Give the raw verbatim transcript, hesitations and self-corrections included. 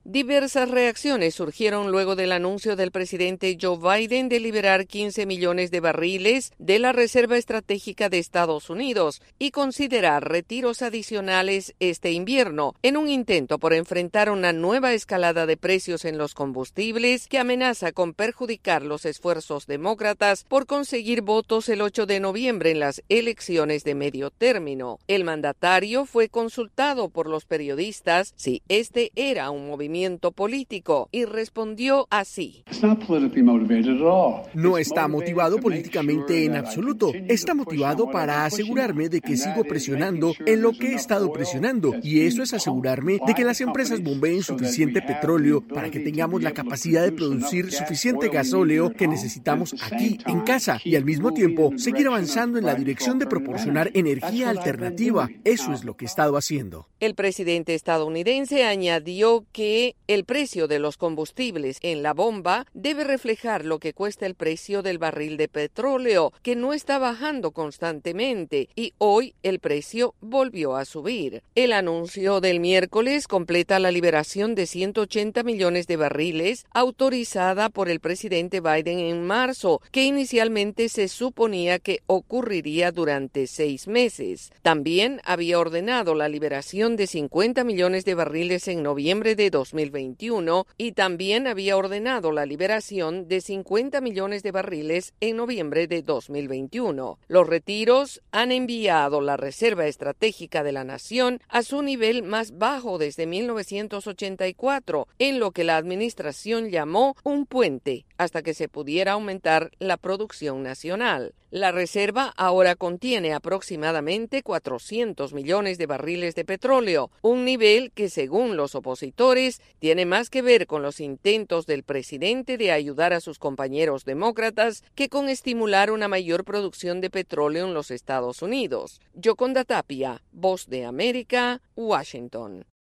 Diversas reacciones surgieron luego del anuncio del presidente Joe Biden de liberar quince millones de barriles de la Reserva Estratégica de Estados Unidos y considerar retiros adicionales este invierno, en un intento por enfrentar una nueva escalada de precios en los combustibles que amenaza con perjudicar los esfuerzos demócratas por conseguir votos el ocho de noviembre en las elecciones de medio término. El mandatario fue consultado por los periodistas si este era un movimiento político y respondió así. No está motivado políticamente en absoluto. Está motivado para asegurarme de que sigo presionando en lo que he estado presionando, y eso es asegurarme de que las empresas bombeen suficiente petróleo para que tengamos la capacidad de producir suficiente gasóleo que necesitamos aquí en casa y al mismo tiempo seguir avanzando en la dirección de proporcionar energía alternativa. Eso es lo que he estado haciendo. El presidente estadounidense añadió que el precio de los combustibles en la bomba debe reflejar lo que cuesta el precio del barril de petróleo, que no está bajando constantemente, y hoy el precio volvió a subir. El anuncio del miércoles completa la liberación de ciento ochenta millones de barriles autorizada por el presidente Biden en marzo, que inicialmente se suponía que ocurriría durante seis meses. También había ordenado la liberación de cincuenta millones de barriles en noviembre de dos mil veintiuno y también había ordenado la liberación de cincuenta millones de barriles en noviembre de dos mil veintiuno. Los retiros han enviado la Reserva Estratégica de la Nación a su nivel más bajo desde mil novecientos ochenta y cuatro, en lo que la administración llamó un puente hasta que se pudiera aumentar la producción nacional. La reserva ahora contiene aproximadamente cuatrocientos millones de barriles de petróleo, un nivel que, según los opositores, tiene más que ver con los intentos del presidente de ayudar a sus compañeros demócratas que con estimular una mayor producción de petróleo en los Estados Unidos. Yoconda Tapia, Voz de América, Washington.